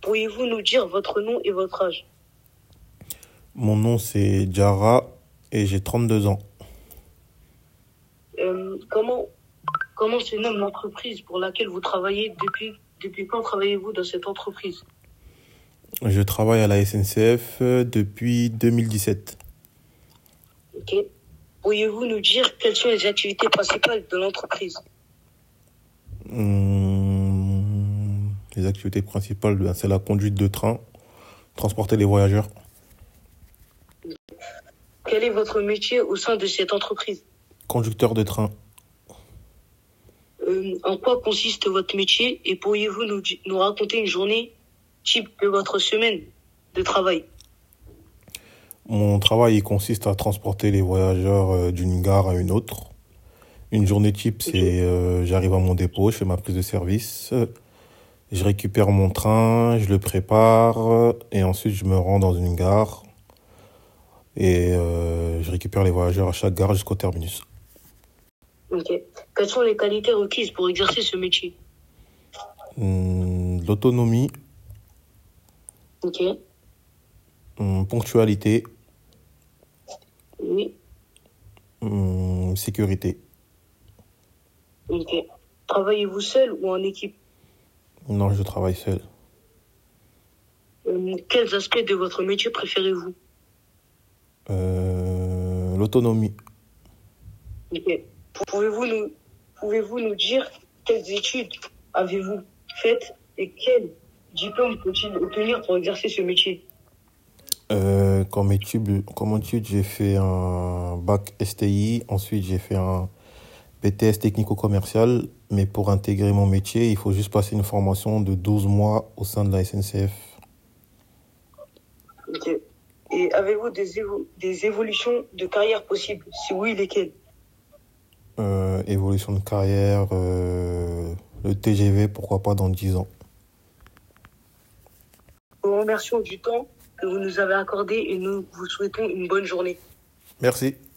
Pourriez-vous nous dire votre nom et votre âge? Mon nom c'est Diarra et j'ai 32 ans. Comment se nomme l'entreprise pour laquelle vous travaillez? Depuis quand travaillez-vous dans cette entreprise? Je travaille à la SNCF depuis 2017. Ok. Pourriez-vous nous dire quelles sont les activités principales de l'entreprise? Les activités principales, c'est la conduite de train, transporter les voyageurs. Quel est votre métier au sein de cette entreprise? Conducteur de train. En quoi consiste votre métier et pourriez-vous nous raconter une journée type de votre semaine de travail? Mon travail il consiste à transporter les voyageurs d'une gare à une autre. Une journée type, c'est j'arrive à mon dépôt, je fais ma prise de service, je récupère mon train, je le prépare et ensuite je me rends dans une gare et je récupère les voyageurs à chaque gare jusqu'au terminus. Ok. Quelles sont les qualités requises pour exercer ce métier? L'autonomie, Ok. ponctualité, Oui. sécurité. Ok. Travaillez-vous seul ou en équipe? Non, je travaille seul. Quels aspects de votre métier préférez-vous? L'autonomie. Ok. Pouvez-vous nous dire quelles études avez-vous faites et quel diplôme faut-il obtenir pour exercer ce métier? Comme étude, j'ai fait un bac STI, ensuite j'ai fait un BTS technico-commercial, mais pour intégrer mon métier, il faut juste passer une formation de 12 mois au sein de la SNCF. Ok. Et avez-vous des évolutions de carrière possibles? Si oui, lesquelles? Évolution de carrière, le TGV, pourquoi pas dans 10 ans. Nous vous remercions du temps que vous nous avez accordé et nous vous souhaitons une bonne journée. Merci.